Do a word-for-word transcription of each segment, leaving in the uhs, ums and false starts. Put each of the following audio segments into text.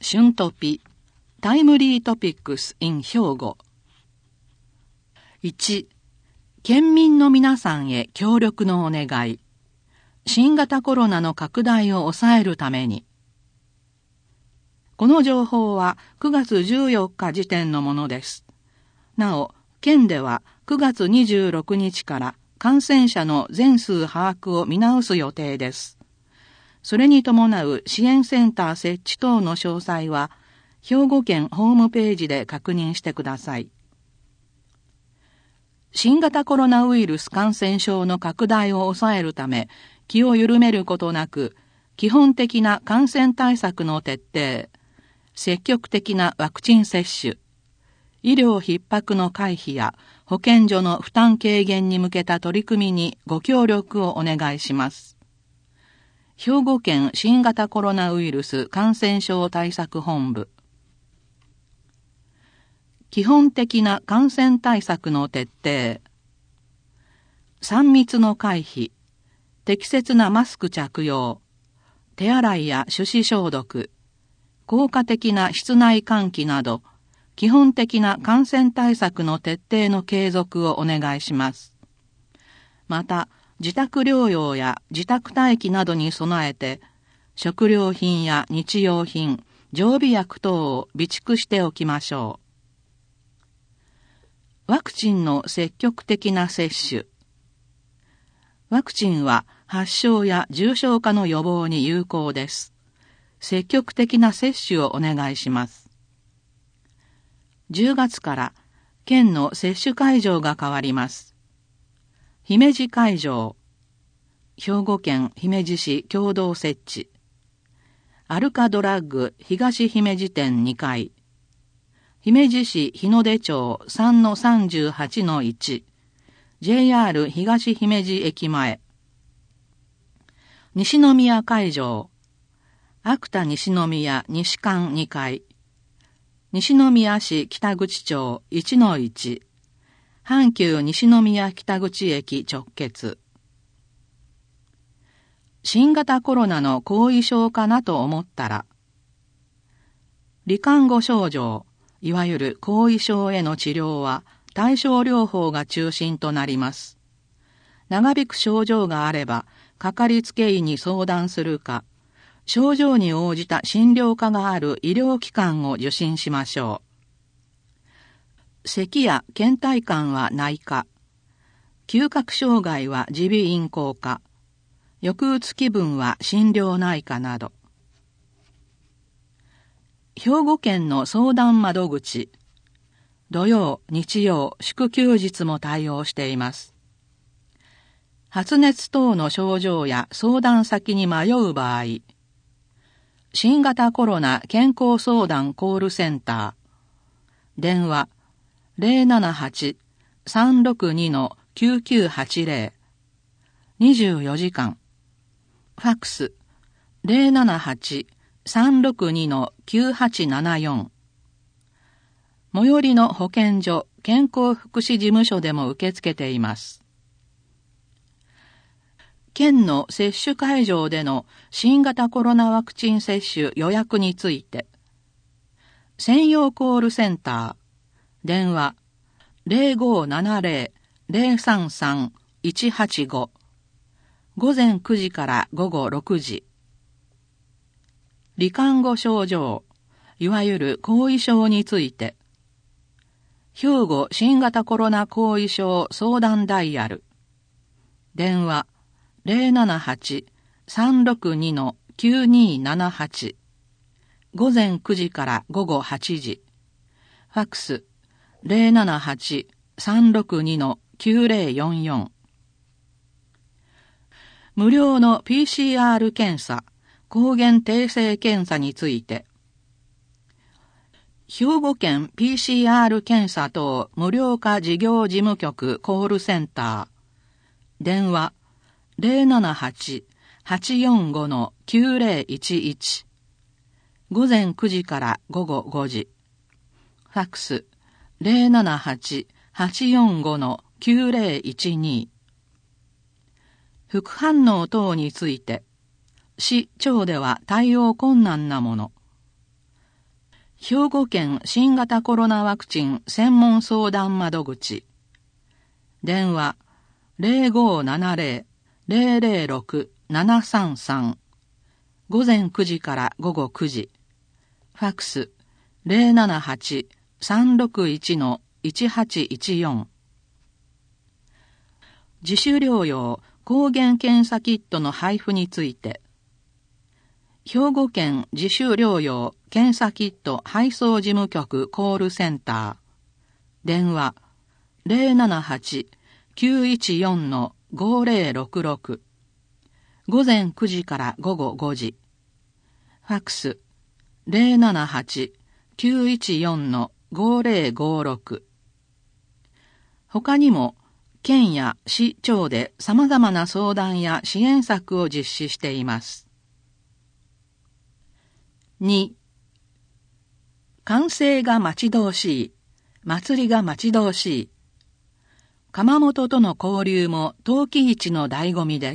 旬トピ、タイムリートピックス in 兵庫。いち、県民の皆さんへ協力のお願い。新型コロナの拡大を抑えるために。この情報はくがつじゅうよっか時点のものです。なお、県ではくがつにじゅうろくにちから感染者の全数把握を見直す予定です。それに伴う支援センター設置等の詳細は、兵庫県ホームページで確認してください。新型コロナウイルス感染症の拡大を抑えるため、気を緩めることなく、基本的な感染対策の徹底、積極的なワクチン接種、医療逼迫の回避や保健所の負担軽減に向けた取り組みにご協力をお願いします。兵庫県新型コロナウイルス感染症対策本部。基本的な感染対策の徹底。さん密の回避。適切なマスク着用。手洗いや手指消毒。効果的な室内換気など、基本的な感染対策の徹底の継続をお願いします。また、自宅療養や自宅待機などに備えて、食料品や日用品、常備薬等を備蓄しておきましょう。ワクチンの積極的な接種。ワクチンは発症や重症化の予防に有効です。積極的な接種をお願いします。じゅうがつから県の接種会場が変わります。姫路会場、兵庫県姫路市共同設置、アルカドラッグ東姫路店にかい、姫路市日の出町 さんのさんじゅうはちのいち、ジェイアール 東姫路駅前、西宮会場、秋田西宮西館にかい、西宮市北口町 いちのいち、阪急西宮北口駅直結。新型コロナの後遺症かなと思ったら、罹患後症状、いわゆる後遺症への治療は対症療法が中心となります。長引く症状があれば、かかりつけ医に相談するか、症状に応じた診療科がある医療機関を受診しましょう。咳や倦怠感は内科、嗅覚障害は耳鼻咽喉科、抑うつ気分は心療内科など。兵庫県の相談窓口、土曜、日曜、祝休日も対応しています。発熱等の症状や相談先に迷う場合、新型コロナ健康相談コールセンター、電話 ゼロななはち さんろくに きゅうきゅうはちゼロ、にじゅうよじかん、ファックス ゼロななはち さんろくに きゅうはちななよん、最寄りの保健所、健康福祉事務所でも受け付けています。県の接種会場での新型コロナワクチン接種予約について、専用コールセンター、電話 ゼロごななゼロ ゼロさんさん いちはちご、午前くじから午後ろくじ。罹患後症状、いわゆる後遺症について、兵庫新型コロナ後遺症相談ダイヤル、電話ゼロななはち さんろくに きゅうにななはち、午前くじから午後はちじ、ファックスゼロななはち さんろくに きゅうゼロよんよん。無料の ピーシーアール 検査、抗原定性検査について、兵庫県 ピーシーアール 検査等無料化事業事務局コールセンター、電話ゼロななはち はちよんご きゅうゼロいちいち、午前くじから午後ごじ、ファックスゼロななはち はちよんご きゅうゼロいちに。副反応等について、市町では対応困難なもの。 兵庫県新型コロナワクチン専門相談窓口。電話 ゼロごーななゼロ ゼロゼロろく ななさんさん。午前くじから午後くじ。ファックス ゼロななはち さんろくいち いちはちいちよん。自主療養抗原検査キットの配布について、兵庫県自主療養検査キット配送事務局コールセンター。電話 ゼロななはち きゅういちよん ごゼロろくろく。午前くじから午後ごじ。ファックス ゼロななはち きゅういちよん ごゼロごろく。他にも、県や市町で様々な相談や支援策を実施しています。に、完成が待ち遠しい、祭りが待ち遠しい。窯元との交流も陶器市の醍醐味です。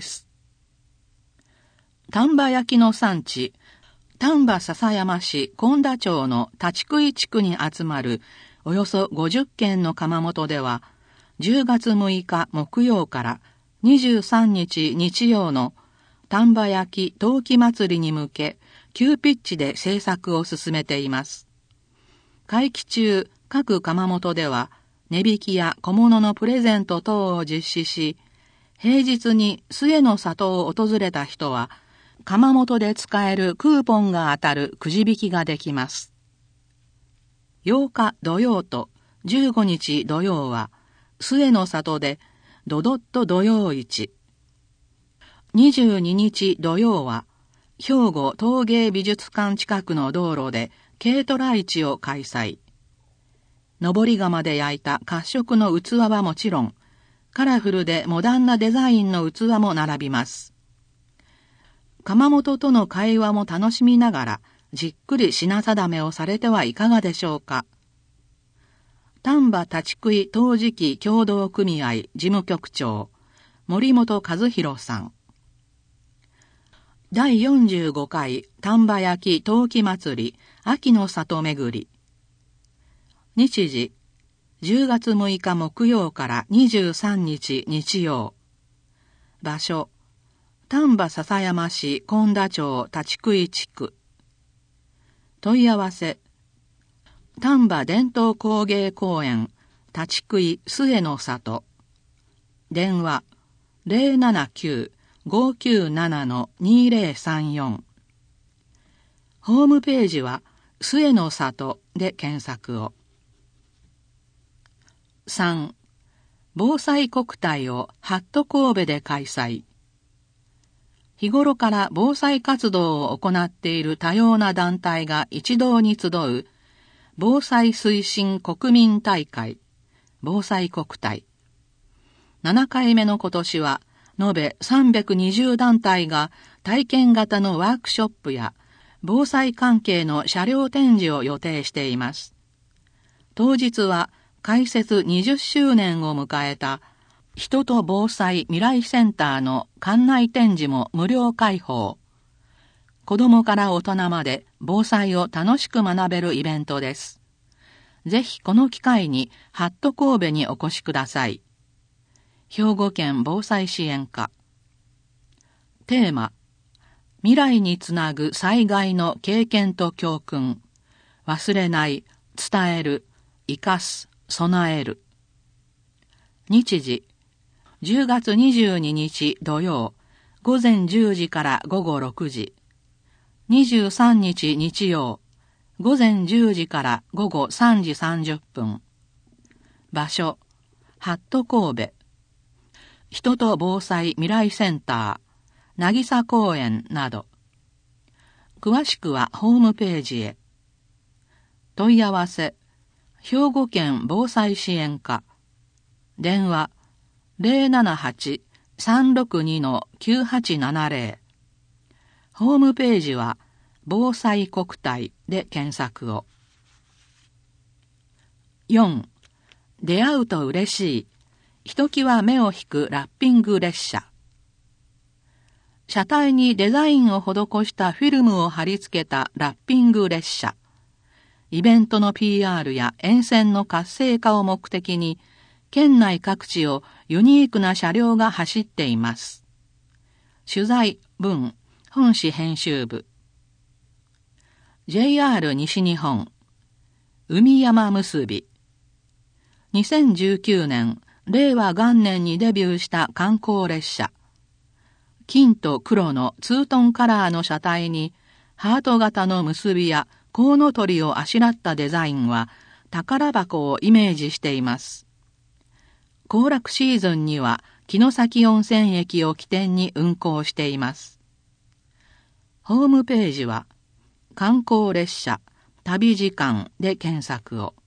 丹波焼の産地、丹波篠山市本田町の立食地区に集まるおよそごじゅっけんの窯元では、じゅうがつむいか木曜からにじゅうさんにち日曜の丹波焼陶器祭りに向け、急ピッチで制作を進めています。会期中、各窯元では、値引きや小物のプレゼント等を実施し、平日に末の里を訪れた人は、窯元で使えるクーポンが当たるくじ引きができます。ようか土曜とじゅうごにち土曜は、末の里でドドッと土曜市。にじゅうににち土曜は、兵庫陶芸美術館近くの道路で軽トラ市を開催。登り窯で焼いた褐色の器はもちろん、カラフルでモダンなデザインの器も並びます。窯元との会話も楽しみながら、じっくり品定めをされてはいかがでしょうか。丹波立食陶磁器協同組合事務局長、森本和弘さん。だいよんじゅうごかい丹波焼陶器祭り秋の里めぐり。日時、じゅうがつむいか木曜からにじゅうさんにち日曜。場所、丹波篠山市本田町立食地区。問い合わせ、丹波伝統工芸公園立食末の里。電話、ゼロななきゅう ごきゅうなな にゼロさんよん。ホームページは末の里で検索を。さん. 防災国体をハット神戸で開催。日頃から防災活動を行っている多様な団体が一堂に集う防災推進国民大会、防災国体。ななかいめの今年は、延べさんびゃくにじゅうだんたいが体験型のワークショップや防災関係の車両展示を予定しています。当日は開設にじゅっしゅうねんを迎えた人と防災未来センターの館内展示も無料開放。子どもから大人まで防災を楽しく学べるイベントです。ぜひこの機会にハット神戸にお越しください。兵庫県防災支援課。テーマ、未来につなぐ災害の経験と教訓。忘れない、伝える、生かす、備える。日時、じゅうがつにじゅうににち土曜、午前じゅうじから午後ろくじ。にじゅうさんにち日曜、午前じゅうじから午後さんじさんじゅっぷん。場所、ハット神戸。人と防災未来センター、渚公園など。詳しくはホームページへ。問い合わせ、兵庫県防災支援課。電話、ゼロななはち さんろくに きゅうはちななゼロ。ホームページは、防災国体で検索を。よん. 出会うと嬉しい。ひときわ目を引くラッピング列車。車体にデザインを施したフィルムを貼り付けたラッピング列車。 イベントの ピーアール や沿線の活性化を目的に、県内各地をユニークな車両が走っています。取材文本誌編集部。 ジェイアール 西日本海山結び。にせんじゅうきゅうねん令和元年にデビューした観光列車。金と黒のツートンカラーの車体にハート型の結びやコウノトリをあしらったデザインは宝箱をイメージしています。行楽シーズンには城崎温泉駅を起点に運行しています。ホームページは観光列車旅時間で検索を。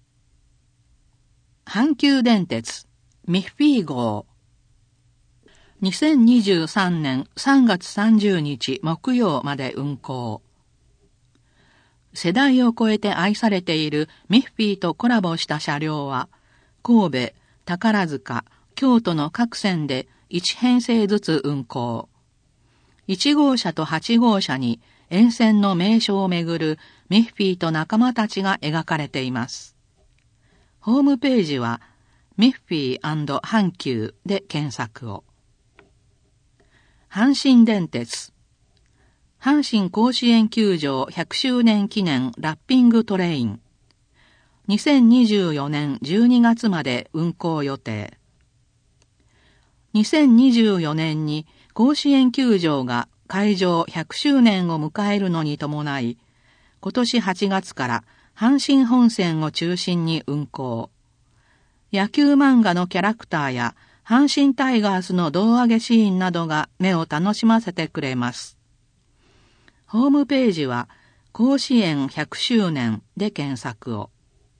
阪急電鉄ミッフィー号。にせんにじゅうさんねんさんがつさんじゅうにち木曜まで運行。世代を超えて愛されているミッフィーとコラボした車両は、神戸、宝塚、京都の各線でいち編成ずつ運行。いち号車とはち号車に沿線の名所をめぐるミッフィーと仲間たちが描かれています。ホームページはミッフィー&阪急で検索を。阪神電鉄阪神甲子園球場ひゃくしゅうねん記念ラッピングトレイン。にせんにじゅうよねんじゅうにがつまで運行予定。にせんにじゅうよねんに甲子園球場が開場ひゃくしゅうねんを迎えるのに伴い、今年はちがつから阪神本線を中心に運行。野球漫画のキャラクターや阪神タイガースの胴上げシーンなどが目を楽しませてくれます。ホームページは甲子園ひゃくしゅうねんで検索を。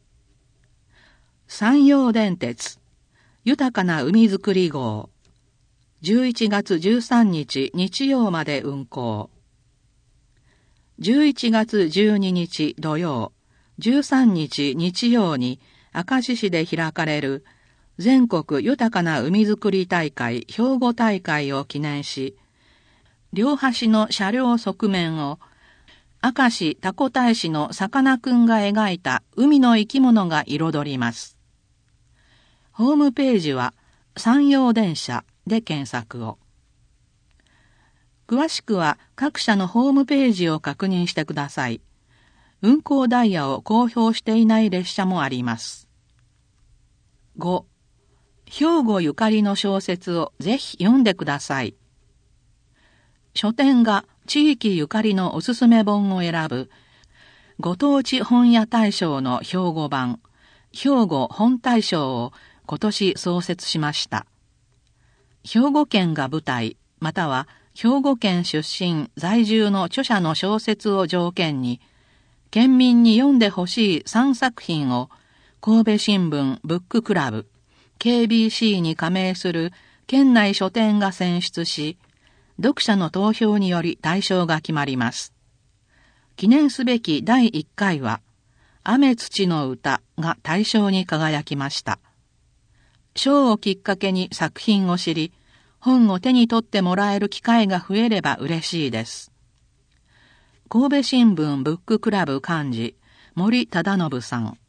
山陽電鉄豊かな海づくり号。じゅういちがつじゅうさんにち日曜まで運行。じゅういちがつじゅうににち土曜、じゅうさんにち日曜に明石市で開かれる全国豊かな海づくり大会兵庫大会を記念し、両端の車両側面を明石タコ大使のさかなクンが描いた海の生き物が彩ります。ホームページは山陽電車で検索を。詳しくは各社のホームページを確認してください。運行ダイヤを公表していない列車もあります。ご. 兵庫ゆかりの小説をぜひ読んでください。書店が地域ゆかりのおすすめ本を選ぶご当地本屋大賞の兵庫版、兵庫本大賞を今年創設しました。兵庫県が舞台、または兵庫県出身在住の著者の小説を条件に、県民に読んでほしいさんさく品を神戸新聞ブッククラブ、ケービーシー に加盟する県内書店が選出し、読者の投票により大賞が決まります。記念すべきだいいっかいは、雨土の歌が大賞に輝きました。賞をきっかけに作品を知り、本を手に取ってもらえる機会が増えれば嬉しいです。神戸新聞ブッククラブ幹事、森忠信さん。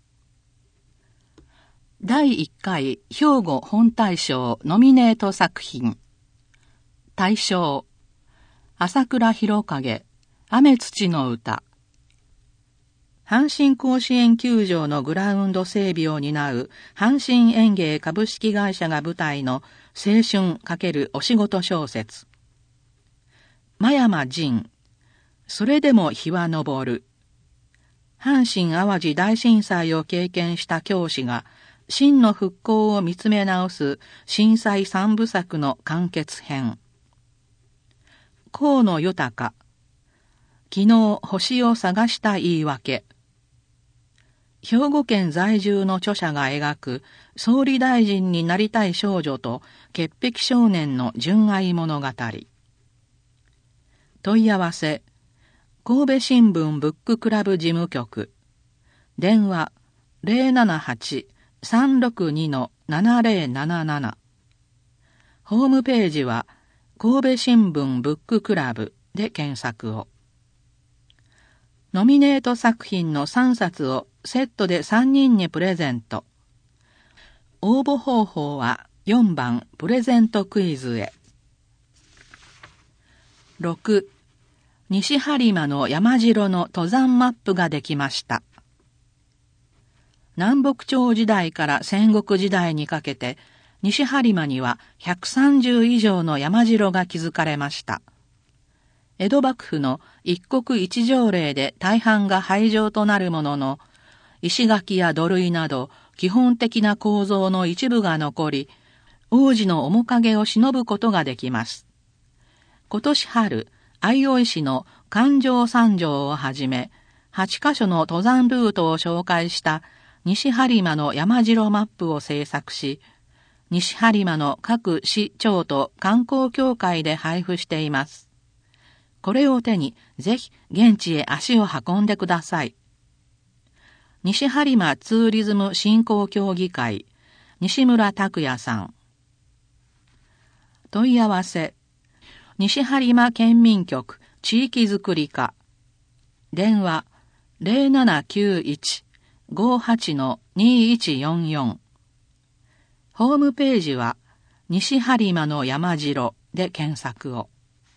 だいいっかい兵庫本大賞ノミネート作品。大賞、朝倉弘景、雨土の歌。阪神甲子園球場のグラウンド整備を担う阪神園芸株式会社が舞台の青春×お仕事小説。真山仁、それでも日は昇る。阪神淡路大震災を経験した教師が真の復興を見つめ直す震災三部作の完結編。河野豊、昨日星を探した言い訳。兵庫県在住の著者が描く総理大臣になりたい少女と潔癖少年の純愛物語。問い合わせ、神戸新聞ブッククラブ事務局。電話 ゼロななはち さんろくに ななゼロなななな。ホームページは神戸新聞ブッククラブで検索を。 ノミネート作品のさんさつをセットでさんにんにプレゼント。応募方法はよんばんプレゼントクイズへ。ろく、西播磨の山城の登山マップができました。南北朝時代から戦国時代にかけて、西播磨にはひゃくさんじゅう以上の山城が築かれました。江戸幕府の一国一条例で大半が廃城となるものの、石垣や土塁など基本的な構造の一部が残り、王子の面影を忍ぶことができます。今年春、相生市の環状三条をはじめ、はちカ所の登山ルートを紹介した西播磨の山城マップを制作し、西播磨の各市町と観光協会で配布しています。これを手にぜひ現地へ足を運んでください。西播磨ツーリズム振興協議会、西村拓也さん。問い合わせ、西播磨県民局地域づくり課。電話 ゼロななきゅういち ごはち にいちよんよん。ホームページは西播磨の山城で検索を。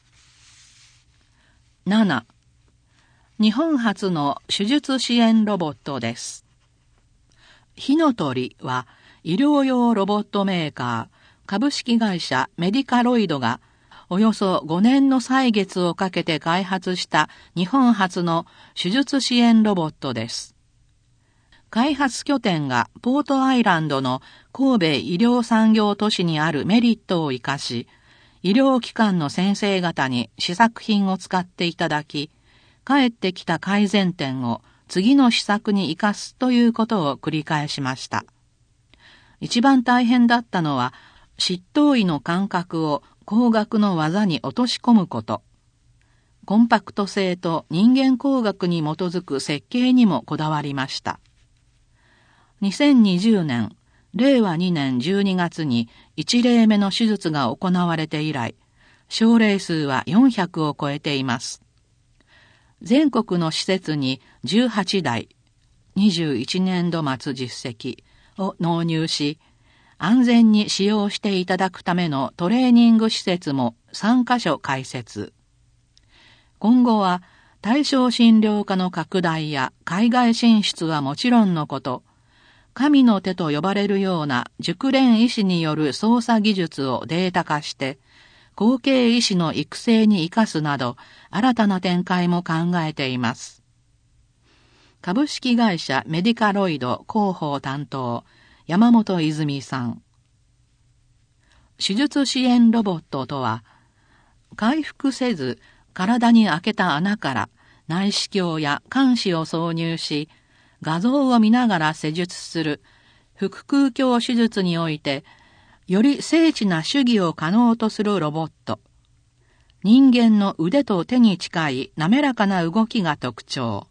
なな、日本初の手術支援ロボットです。火の鳥は医療用ロボットメーカー株式会社メディカロイドがおよそごねんの歳月をかけて開発した日本初の手術支援ロボットです。開発拠点がポートアイランドの神戸医療産業都市にあるメリットを生かし、医療機関の先生方に試作品を使っていただき、帰ってきた改善点を次の施策に生かすということを繰り返しました。一番大変だったのは、執刀医の感覚を工学の技に落とし込むこと。コンパクト性と人間工学に基づく設計にもこだわりました。にせんにじゅうねん、れいわにねんじゅうにがつにいち例目の手術が行われて以来、症例数はよんひゃくを超えています。全国の施設にじゅうはちだい、にじゅういちねんど末実績を納入し、安全に使用していただくためのトレーニング施設もさんカ所開設。今後は対象診療科の拡大や海外進出はもちろんのこと、神の手と呼ばれるような熟練医師による操作技術をデータ化して、後継医師の育成に生かすなど、新たな展開も考えています。株式会社メディカロイド広報担当、山本泉さん。手術支援ロボットとは、回復せず体に開けた穴から内視鏡や鉗子を挿入し、画像を見ながら施術する腹腔鏡手術において、より精緻な手技を可能とするロボット。人間の腕と手に近い滑らかな動きが特徴。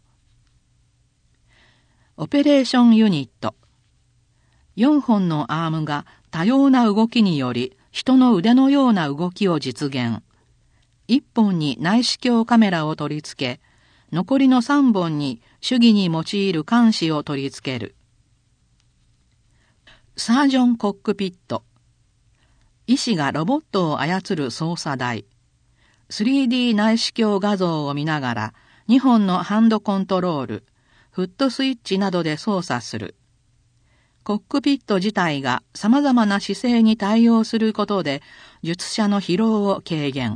オペレーションユニット。よんほんのアームが多様な動きにより人の腕のような動きを実現。いっぽんに内視鏡カメラを取り付け、残りのさんぼんに手技に用いる鉗子を取り付ける。サージョンコックピット。医師がロボットを操る操作台。スリーディー 内視鏡画像を見ながらにほんのハンドコントロール、フットスイッチなどで操作する。コックピット自体が様々な姿勢に対応することで術者の疲労を軽減。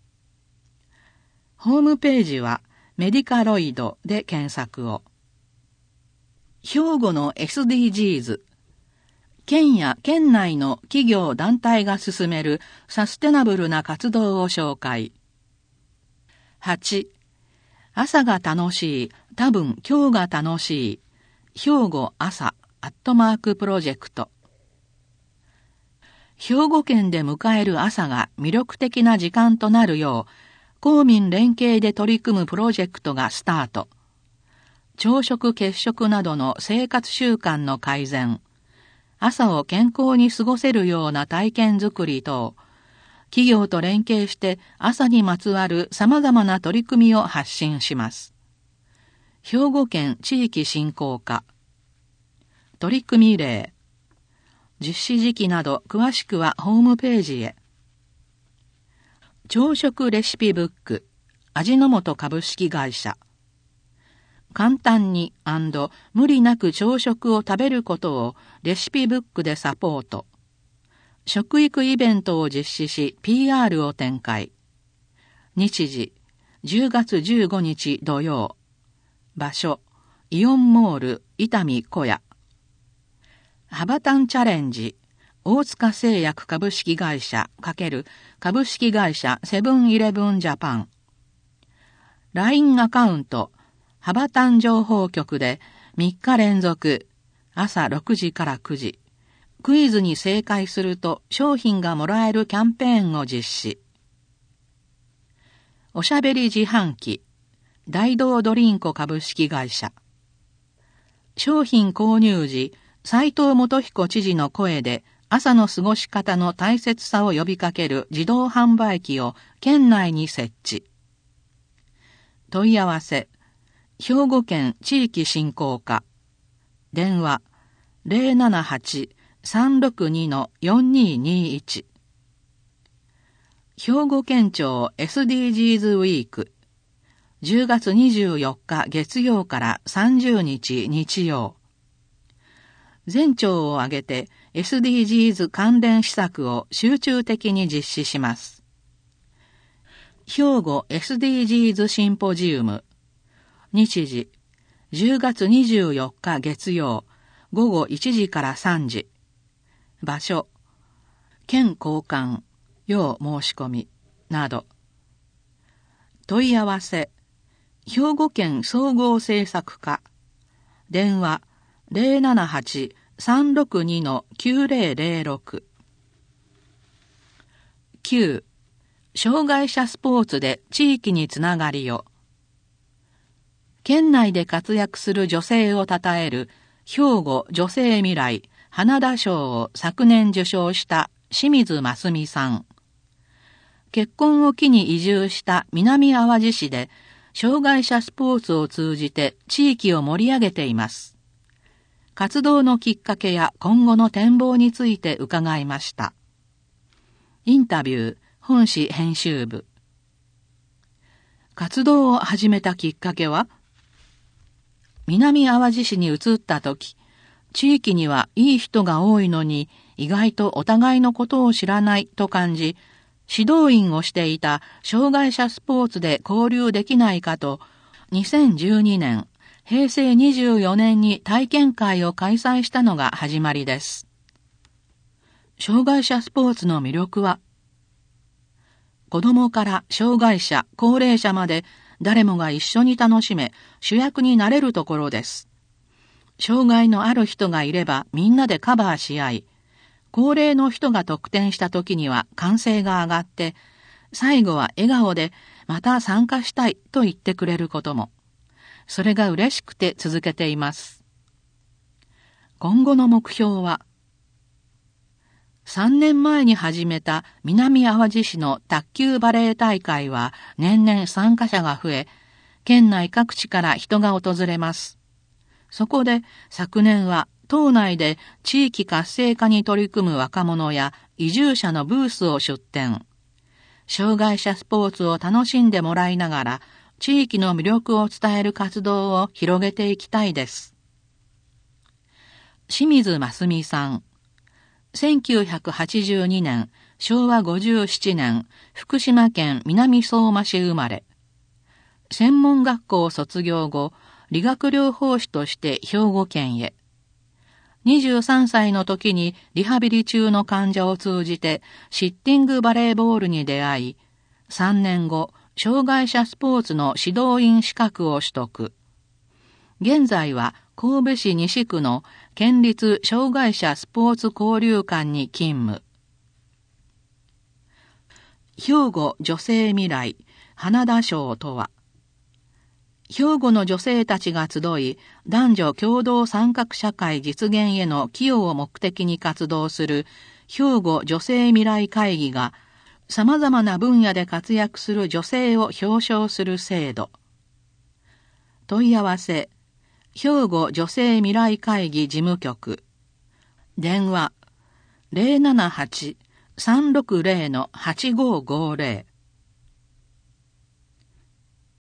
ホームページはメディカロイドで検索を。兵庫の エスディージーズ。県や県内の企業団体が進めるサステナブルな活動を紹介。はち、朝が楽しい、多分今日が楽しい。兵庫朝アットマークプロジェクト。兵庫県で迎える朝が魅力的な時間となるよう、公民連携で取り組むプロジェクトがスタート。朝食欠食などの生活習慣の改善、朝を健康に過ごせるような体験づくり等、企業と連携して朝にまつわる様々な取り組みを発信します。 兵庫県地域振興課。取り組み例。実施時期など詳しくはホームページへ。朝食レシピブック、味の素株式会社。簡単に&無理なく朝食を食べることをレシピブックでサポート。食育イベントを実施し ピーアール を展開。日時、じゅうがつじゅうごにち土曜。場所、イオンモール、伊丹小屋。ハバタンチャレンジ、大塚製薬株式会社×株式会社セブンイレブンジャパン。ライン アカウント、ハバタン情報局でみっか連続、朝ろくじからくじ、クイズに正解すると商品がもらえるキャンペーンを実施。おしゃべり自販機、大道ドリンコ株式会社。商品購入時、斉藤元彦知事の声で朝の過ごし方の大切さを呼びかける自動販売機を県内に設置。問い合わせ、兵庫県地域振興課。電話、ゼロななはち さんろくに よんにーにーいち。兵庫県庁 エスディージーズ ウィーク。じゅうがつにじゅうよっか月曜からさんじゅうにち日曜。全庁を挙げて エスディージーズ 関連施策を集中的に実施します。兵庫 エスディージーズ シンポジウム。日時、じゅうがつにじゅうよっか月曜、ごごいちじからさんじ。場所、県交換、要申し込み、など。問い合わせ、兵庫県総合政策課。電話、ゼロななはち さんろくに きゅうゼロゼロろく。きゅう、障害者スポーツで地域につながりを。県内で活躍する女性を称える兵庫女性未来花田賞を昨年受賞した清水真澄さん。結婚を機に移住した南淡路市で障害者スポーツを通じて地域を盛り上げています。活動のきっかけや今後の展望について伺いました。インタビュー、本誌編集部。活動を始めたきっかけは、南淡路市に移ったとき、地域にはいい人が多いのに意外とお互いのことを知らないと感じ、指導員をしていた障害者スポーツで交流できないかと、にせんじゅうにねん、へいせいにじゅうよねんに体験会を開催したのが始まりです。障害者スポーツの魅力は、子供から障害者、高齢者まで誰もが一緒に楽しめ、主役になれるところです。障害のある人がいればみんなでカバーし合い、高齢の人が得点した時には歓声が上がって、最後は笑顔でまた参加したいと言ってくれることも。それが嬉しくて続けています。今後の目標は、さんねんまえに始めた南淡路市の卓球バレー大会は年々参加者が増え、県内各地から人が訪れます。そこで昨年は島内で地域活性化に取り組む若者や移住者のブースを出展。障害者スポーツを楽しんでもらいながら、地域の魅力を伝える活動を広げていきたいです。清水真澄さん。せんきゅうひゃくはちじゅうにねん、しょうわごじゅうななねん、福島県南相馬市生まれ。専門学校卒業後、理学療法士として兵庫県へ。にじゅうさんさいの時にリハビリ中の患者を通じてシッティングバレーボールに出会い、さんねんご、障害者スポーツの指導員資格を取得。現在は神戸市西区の県立障害者スポーツ交流館に勤務。兵庫女性未来花田賞とは、兵庫の女性たちが集い、男女共同参画社会実現への寄与を目的に活動する兵庫女性未来会議が、様々な分野で活躍する女性を表彰する制度。 問い合わせ、兵庫女性未来会議事務局。電話、ゼロななはち さんろくゼロ はちごーごーゼロ